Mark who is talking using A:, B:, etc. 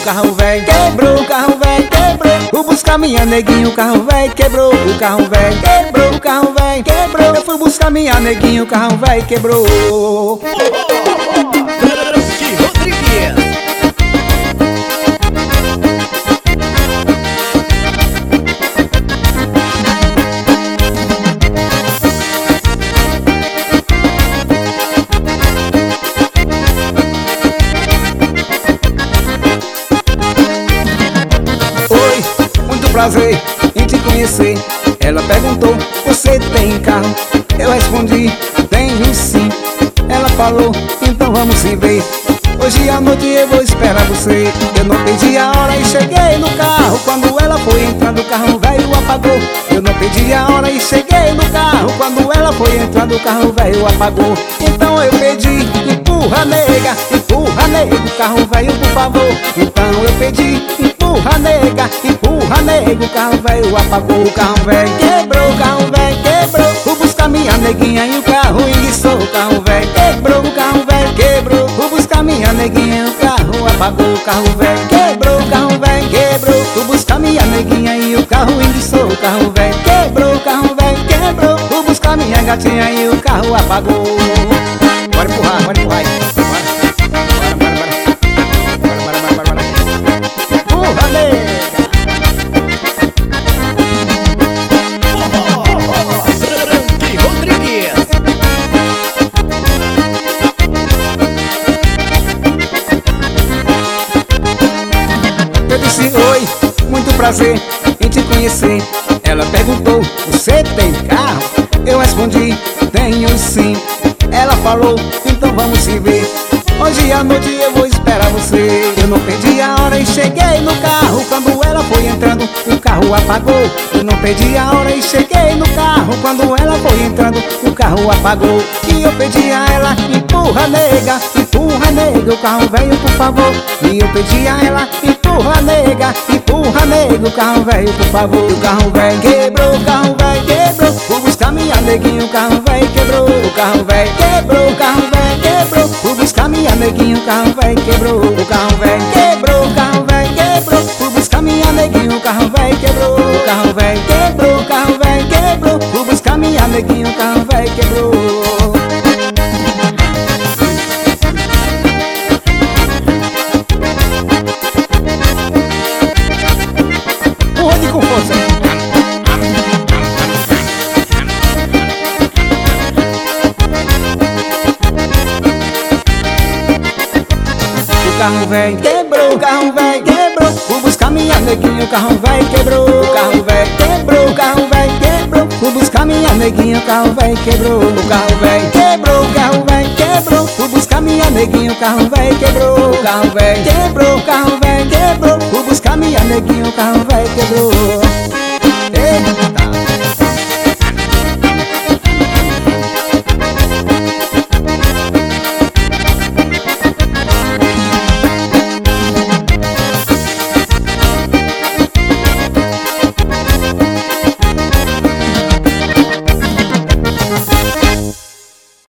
A: carro velho quebrou, o carro velho quebrou. Fui buscar minha neguinha, o carro velho quebrou, o carro velho quebrou, o carro velho quebrou. Eu fui buscar minha neguinha, o carro velho quebrou. Prazer em te conhecer. Ela perguntou, você tem carro? Eu respondi, tenho sim. Ela falou, então vamos se ver. Hoje à noite eu vou esperar você. Eu não perdi a hora e cheguei no carro. Quando ela foi entrando, o carro velho apagou. Eu não perdi a hora e cheguei no carro. Quando ela foi entrando, o carro velho apagou. Então eu pedi, empurra nega, o carro velho por favor. Então eu pedi, empurra nega, o carro velho apagou. O carro velho quebrou, o carro velho quebrou. Fui buscar minha neguinha e o carro enguiçou. O carro velho quebrou, o carro velho quebrou. Fui buscar minha neguinha e o carro apagou. O carro velho quebrou, o carro velho quebrou. Fui buscar minha neguinha e o carro enguiçou. O carro velho quebrou, o carro velho quebrou. Fui buscar minha gatinha e o carro apagou. Bora empurrar, bora empurrar. Empurra nega. Eu disse oi, muito prazer em te conhecer. Ela perguntou, você tem carro? Eu respondi, tenho sim. Ela falou, então vamos se ver. Hoje à noite eu vou esperar você. Eu não perdi a hora e cheguei no carro. Quando ela foi entrando, o carro apagou. Eu não perdi a hora e cheguei no carro. Quando ela foi entrando, o carro apagou. E eu pedi a ela, empurra nega, o carro velho por favor. E eu pedi a ela, empurra nega, o carro velho por favor. O carro velho quebrou, o carro velho quebrou. Fui buscar minha neguinha, o carro velho quebrou. O carro velho quebrou, o carro velho quebrou. Fui buscar minha neguinha, o carro velho quebrou. O carro velho quebrou, o carro velho quebrou. Fui buscar minha neguinha, o carro velho quebrou. O carro velho quebrou, o carro velho quebrou. Fui buscar minha neguinha, o carro velho quebrou. Com força. O carro velho quebrou, o carro velho quebrou. Fui buscar minha neguinha, o carro velho quebrou. O carro velho quebrou, o carro velho quebrou. Fui buscar minha neguinha, o carro velho quebrou. O carro velho quebrou, o carro velho quebrou. Fui buscar minha neguinha, o carro velho quebrou. O carro velho quebrou, o carro velho quebrou. Fui buscar minha neguinha, o carro velho quebrou.